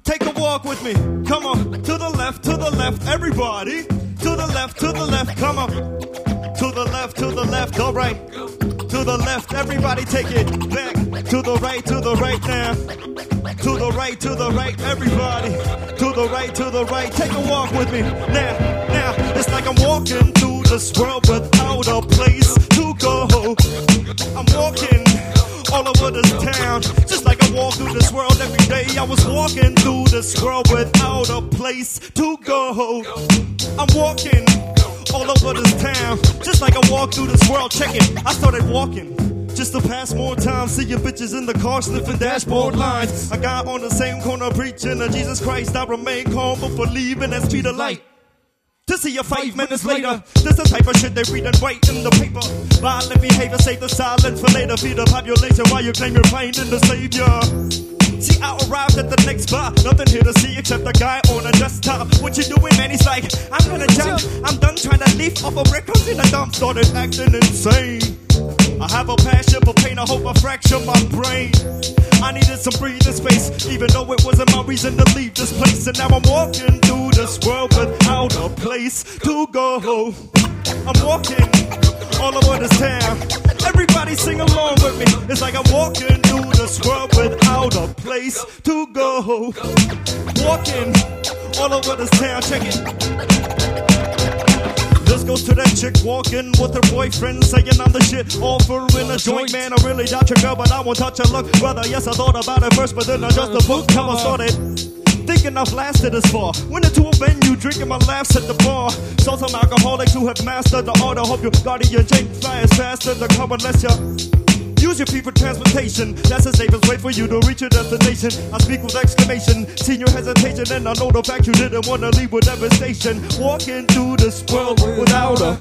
Take a walk with me. Come on. To the left, everybody. To the left, come on. To the left, all right. To the left, everybody take it back. To the right now. To the right, everybody. To the right, take a walk with me. Now, it's like I'm walking through this world without a place to go. I'm walking all over this town, just like I walk through this world every day. I was walking through this world without a place to go. I'm walking all over this town, just like I walk through this world. Check it, I started walking just to pass more time, seeing bitches in the car sniffing dashboard lines. I got on the same corner preaching to Jesus Christ. I remain calm before leaving that street of light. To see you 5 minutes later, this the type of shit they read and write in the paper. Violent behavior, save the silence for later. Feed the population while you claim you're finding the savior. See, I arrived at the next bar, nothing here to see except a guy on a desktop. What you doing, man? He's like, I'm gonna jump. I'm done trying to leaf off a record in the dump. Started acting insane. I have a passion for pain, I hope I fracture my brain. I needed some breathing space, even though it wasn't my reason to leave this place. And now I'm walking through this world without a place to go. I'm walking all over this town. Everybody sing along with me. It's like I'm walking through this world without a place to go. Walking all over this town, check it. This goes to that chick walking with her boyfriend, saying I'm the shit, offering a joint. Man, I really doubt your girl, but I won't touch her luck, brother. Yes, I thought about it first, but then I just the book cover started thinking I've lasted this far. Went into a venue, drinking my laughs at the bar. Saw some alcoholics who have mastered the art. I hope your guardian chain flies faster to come unless you use your feet for transportation. That's the safest way for you to reach your destination. I speak with exclamation, seeing your hesitation, and I know the fact you didn't want to leave with devastation. Walking through this world without a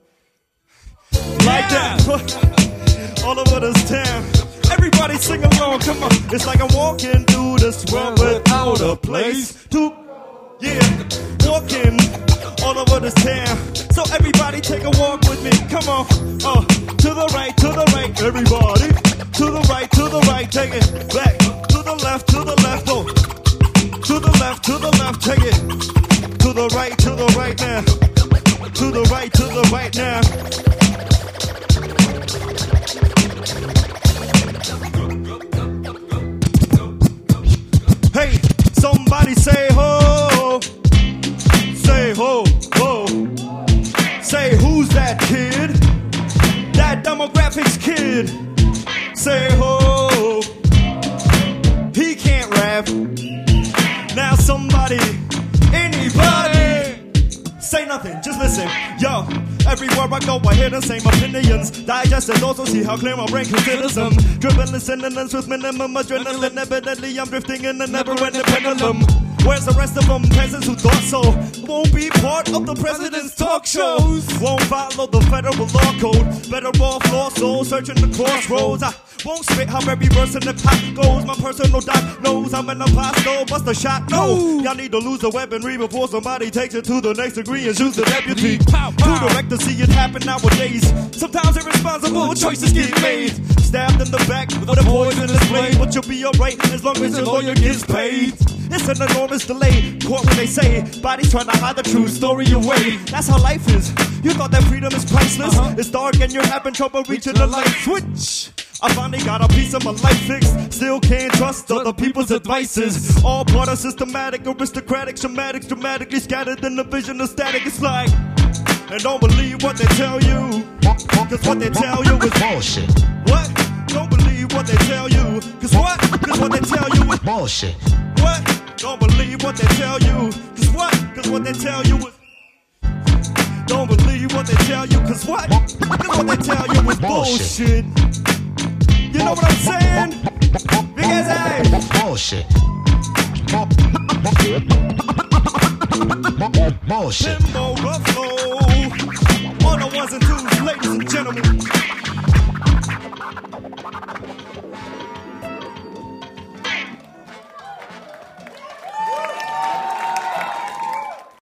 like that, all over this town. Everybody sing along, come on. It's like I'm walking through this world without a place to, walking all over this town. So everybody take a walk with me, come on. To the right, everybody. To the right, take it back. To the left, oh. To the left, take it. To the right now. To the right now. Hey, somebody say ho. Say ho, ho. Say who's that kid? That demographics kid. Say ho. He can't rap. Now somebody, anybody, say nothing, just listen. Yo, everywhere I go I hear the same opinions. Digest and also see how clear my brain considers them. Dribbling synonyms with minimum adrenaline. Evidently I'm drifting in a never-ending pendulum. Where's the rest of them peasants who thought so? Won't be part of the president's talk shows. Won't follow the federal law code. Better off lost souls searching the crossroads. I won't spit how every verse in the pop goes. My personal doc knows I'm an apostle. Bust a shot, no. Y'all need to lose the weaponry before somebody takes it to the next degree and shoots the deputy. True directors see it happen nowadays. Sometimes irresponsible choices get made. Stabbed in the back with a poisonous blade. But you'll be alright as long as your lawyer gets paid. It's an enormous delay. Court when they say bodies trying to hide the true story away. That's how life is. You thought that freedom is priceless. It's dark and you're having trouble reaching the light switch. I finally got a piece of my life fixed. Still can't trust other people's advices. All part of systematic, aristocratic, shamatics, dramatically scattered in the vision of static. It's like, and don't believe what they tell you, cause what they tell you is bullshit. What? Don't believe what they tell you, cause what? Cause what they tell you is bullshit. What? Don't believe what they tell you, cause what? Cause what they tell you is don't believe what they tell you, cause what? Cause what they tell you is bullshit. You know what I'm saying? Because hey, bullshit. Bullshit. Limbo Ruffalo. On the ones and twos, ladies and gentlemen.